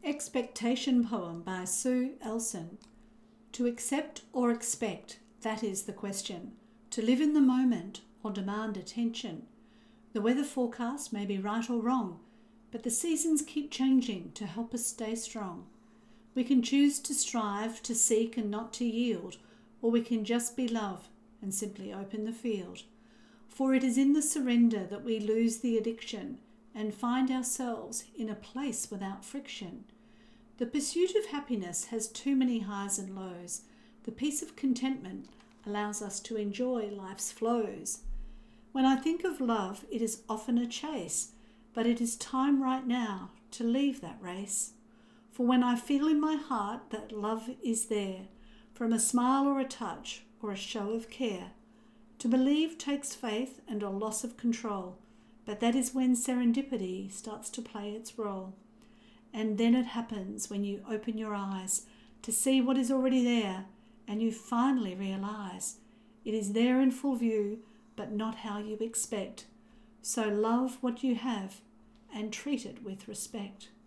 Expectation poem by Sue Elson. To accept or expect, that is the question. To live in the moment or demand attention. The weather forecast may be right or wrong, but the seasons keep changing to help us stay strong. We can choose to strive, to seek and not to yield, or we can just be love and simply open the field. For it is in the surrender that we lose the addiction and find ourselves in a place without friction. The pursuit of happiness has too many highs and lows. The peace of contentment allows us to enjoy life's flows. When I think of love, it is often a chase, but it is time right now to leave that race. For when I feel in my heart that love is there, from a smile or a touch or a show of care, to believe takes faith and a loss of control, but that is when serendipity starts to play its role. And then it happens when you open your eyes to see what is already there, and you finally realize it is there in full view, but not how you expect. So love what you have and treat it with respect.